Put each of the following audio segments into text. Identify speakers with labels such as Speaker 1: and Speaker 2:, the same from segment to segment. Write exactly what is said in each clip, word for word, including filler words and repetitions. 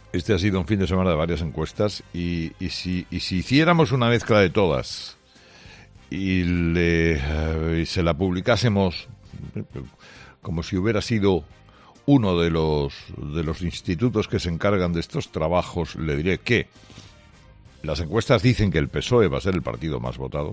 Speaker 1: Este ha sido un fin de semana de varias encuestas y, y, si, y si hiciéramos una mezcla de todas y, le, uh, y se la publicásemos como si hubiera sido uno de los, de los institutos que se encargan de estos trabajos, le diré que las encuestas dicen que el P S O E va a ser el partido más votado,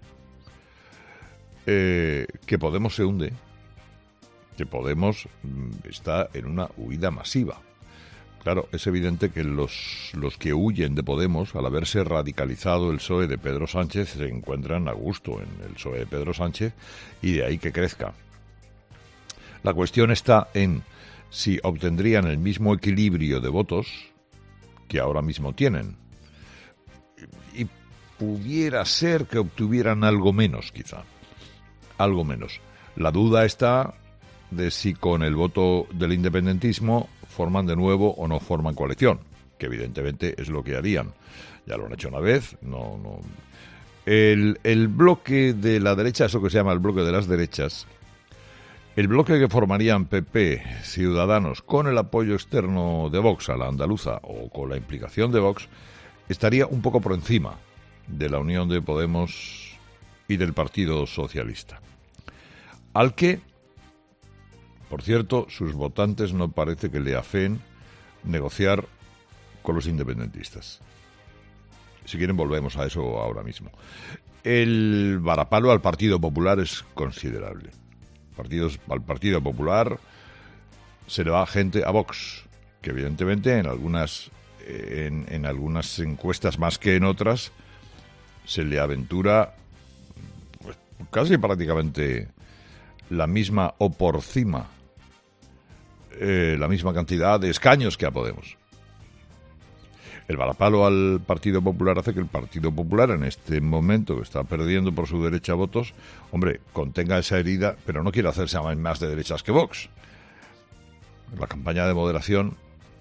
Speaker 1: eh, que Podemos se hunde, que Podemos está en una huida masiva. Claro, es evidente que los, los que huyen de Podemos, al haberse radicalizado el P S O E de Pedro Sánchez, se encuentran a gusto en el P S O E de Pedro Sánchez y de ahí que crezca. La cuestión está en si obtendrían el mismo equilibrio de votos que ahora mismo tienen. Y pudiera ser que obtuvieran algo menos, quizá. Algo menos. La duda está de si con el voto del independentismo forman de nuevo o no forman coalición, que evidentemente es lo que harían. Ya lo han hecho una vez, no, no. El, el bloque de la derecha, eso que se llama el bloque de las derechas, el bloque que formarían P P, Ciudadanos, con el apoyo externo de Vox a la andaluza o con la implicación de Vox, estaría un poco por encima de la unión de Podemos y del Partido Socialista. Al que, por cierto, sus votantes no parece que le afeen negociar con los independentistas. Si quieren volvemos a eso ahora mismo. El varapalo al Partido Popular es considerable. Partidos, al Partido Popular se le va gente a Vox, que evidentemente en algunas, en, en algunas encuestas más que en otras se le aventura pues, casi prácticamente la misma o por cima eh, la misma cantidad de escaños que a Podemos. El varapalo al Partido Popular hace que el Partido Popular, en este momento que está perdiendo por su derecha votos, hombre, contenga esa herida, pero no quiere hacerse más de derechas que Vox. La campaña de moderación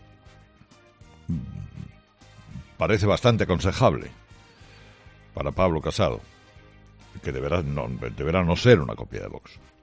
Speaker 1: parece bastante aconsejable para Pablo Casado, que deberá no, deberá no ser una copia de Vox.